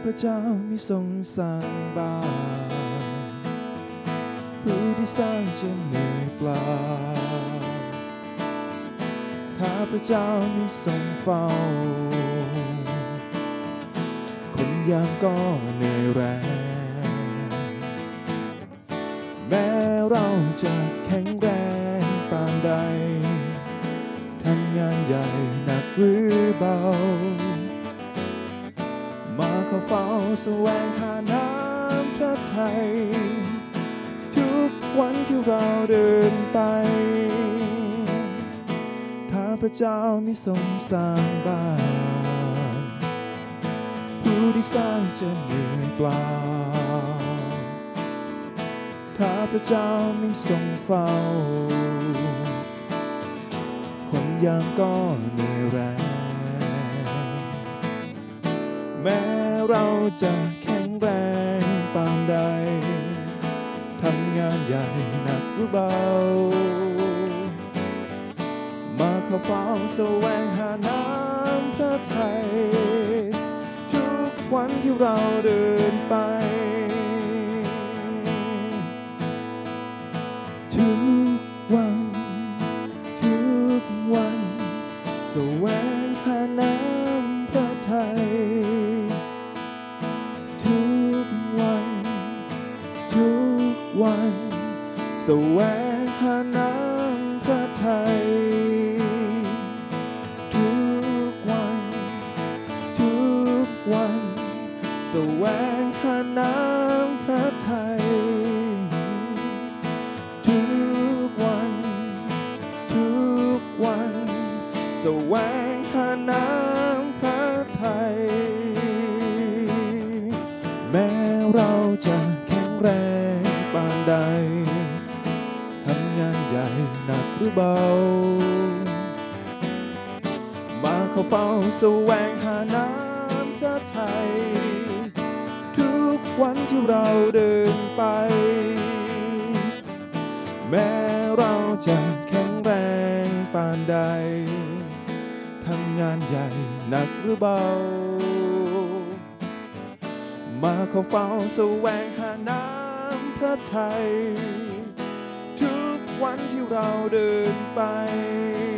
พระเจ้ามิทรงสร้างบ้านผู้ที่สร้างจะเหนื่อยเปล่าถ้าพระเจ้ามิทรงเฝ้าคนยามก็เหนื่อยแรงแม้เราจะแข็งแรงปานใดทำงานใหญ่หนักหรือเบามาเข้าเฝ้าแสวงหาน้ำพระทัยทุกวันที่เราเดินไปถ้าพระเจ้ามิทรงสร้างบ้านผู้ที่สร้างจะเหนื่อยเปล่าถ้าพระเจ้ามิทรงเฝ้าคนยามก็เหนื่อยแรงแม้เราจะแข็งแรงปานใดทำงานใหญ่หนักหรือเบามาเข้าเฝ้าแสวงหาน้ำพระทัยทุกวันที่เราเดินไปทุกวันทุกวันแสวงหาน้ำพระทัยทุกวันทุกวันแสวงหาน้ำพระทัยทุกวันทุกวันแสวงหาน้ำพระทัยทุกวันทุกวันแสวงหาน้ำพระทัยแม้เราจะแข็งแรงปานใดทำงานใหญ่หนักหรือเบามาเข้าเฝ้าแสวงหาน้ำพระทัยทุกวันที่เราเดินไปแม้เราจะแข็งแรงปานใดทำงานใหญ่หนักหรือเบามาเข้าเฝ้าแสวงหาน้ำพระทัยทุกวันที่เราเดินไป